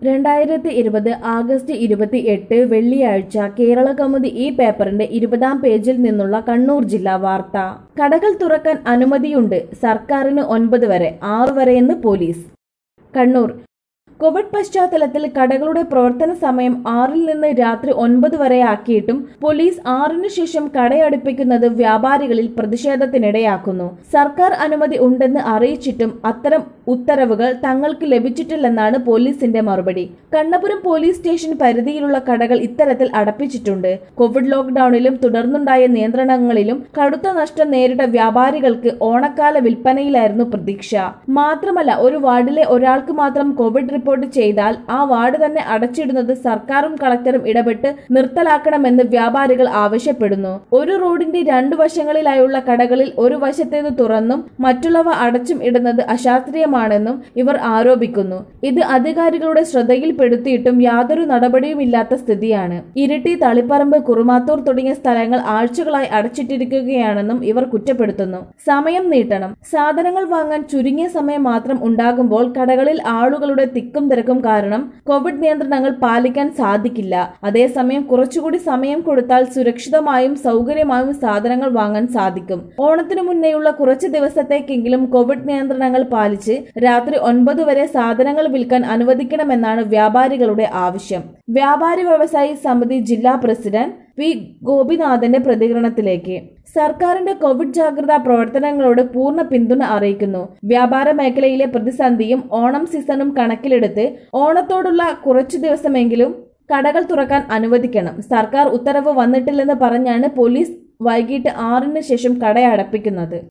2020 August 28 വെള്ളിയാഴ്ച കേരളകൗമുദി ഈ പേപ്പറിന്റെ 20-ാം പേജിൽ നിന്നുള്ള കണ്ണൂർ ജില്ലാ വാർത്ത. കടകൾ തുറക്കാൻ അനുമതിയുണ്ട്, സർക്കാരിന് 9 വരെ, 6 വരെയെന്ന് പോലീസ്. കണ്ണൂർ. കോവിഡ് പശ്ചാത്തലത്തിൽ കടകളുടെ പ്രവർത്തന സമയം 6-ൽ നിന്ന് രാത്രി 9 വരെയാക്കിയിട്ടും പോലീസ് 6-നു ശേഷം കടയടപ്പിക്കുന്നത് വ്യാപാരികളിൽ പ്രതിഷേധത്തിനിടയാക്കുന്നു. സർക്കാർ അനുമതി ഉണ്ടെന്ന് അറിയിച്ചിട്ടും അത്തരം ഉത്തരവുകൾ തങ്ങൾക്ക് ലഭിച്ചിട്ടില്ലെന്നാണ് പോലീസിന്റെ മറുപടി. കണ്ണപുരം പോലീസ് സ്റ്റേഷൻ പരിധിയിലുള്ള കടകൾ ഇത്തരത്തിൽ അടപ്പിച്ചിട്ടുണ്ട്. കോവിഡ് ലോക്ക്ഡൌണിലും തുടർന്നുണ്ടായ നിയന്ത്രണങ്ങളിലും കടുത്ത നഷ്ടം നേരിട്ട വ്യാപാരികൾക്ക് ഓണക്കാല വിൽപ്പനയിലായിരുന്നു പ്രതീക്ഷ. മാത്രമല്ല, ഒരു വാർഡിലെ ഒരാൾക്ക് മാത്രം കോവിഡ് റിപ്പോർട്ട് ചെയ്താൽ ആ വാർഡ് തന്നെ അടച്ചിടുന്നത് സർക്കാരും കളക്ടറും ഇടപെട്ട് നിർത്തലാക്കണമെന്ന് വ്യാപാരികൾ ആവശ്യപ്പെടുന്നു. ഒരു റോഡിന്റെ 2 വശങ്ങളിലായുള്ള കടകളിൽ ഒരു വശത്തേത് തുറന്നും മറ്റുള്ളവ അടച്ചും ഇടുന്നത് അശാസ്ത്രീയമാണെന്നും ഇവർ ആരോപിക്കുന്നു. ഇത് അധികാരികളുടെ ശ്രദ്ധയിൽപ്പെടുത്തിയിട്ടും യാതൊരു നടപടിയുമില്ലാത്ത സ്ഥിതിയാണ്. ഇരിട്ടി, തളിപ്പറമ്പ്, കുറുമാത്തൂർ തുടങ്ങിയ സ്ഥലങ്ങൾ ആഴ്ചകളായി അടച്ചിട്ടിരിക്കുകയാണെന്നും ഇവർ കുറ്റപ്പെടുത്തുന്നു. സമയം നീട്ടണം. സാധനങ്ങൾ വാങ്ങാൻ ചുരുങ്ങിയ സമയം മാത്രം ഉണ്ടാകുമ്പോൾ കടകളിൽ ആളുകളുടെ തിക്കും തിരക്കും കാരണം കോവിഡ് നിയന്ത്രണങ്ങൾ പാലിക്കാൻ സാധിക്കില്ല. അതേസമയം കുറച്ചുകൂടി സമയം കൊടുത്താൽ സുരക്ഷിതമായും സൗകര്യമായും സാധനങ്ങൾ വാങ്ങാൻ സാധിക്കും. ഓണത്തിനു മുന്നേയുള്ള കുറച്ച് ദിവസത്തേക്കെങ്കിലും കോവിഡ് നിയന്ത്രണങ്ങൾ പാലിച്ച് രാത്രി 9 വരെ സാധനങ്ങൾ വിൽക്കാൻ അനുവദിക്കണമെന്നാണ് വ്യാപാരികളുടെ ആവശ്യം. വ്യാപാരി വ്യവസായി സമിതി ജില്ലാ പ്രസിഡന്റ് പി ഗോപിനാഥന്റെ പ്രതികരണത്തിലേക്ക്. സർക്കാരിന്റെ കോവിഡ് ജാഗ്രതാ പ്രവർത്തനങ്ങളോട് പൂർണ്ണ പിന്തുണ അറിയിക്കുന്നു. വ്യാപാര മേഖലയിലെ പ്രതിസന്ധിയും ഓണം സീസണും കണക്കിലെടുത്ത് ഓണത്തോടുള്ള കുറച്ചു ദിവസമെങ്കിലും കടകൾ തുറക്കാൻ അനുവദിക്കണം. സർക്കാർ ഉത്തരവ് വന്നിട്ടില്ലെന്ന് പറഞ്ഞാണ് പോലീസ് വൈകിട്ട് 6-ന് ശേഷം കടയടപ്പിക്കുന്നത്.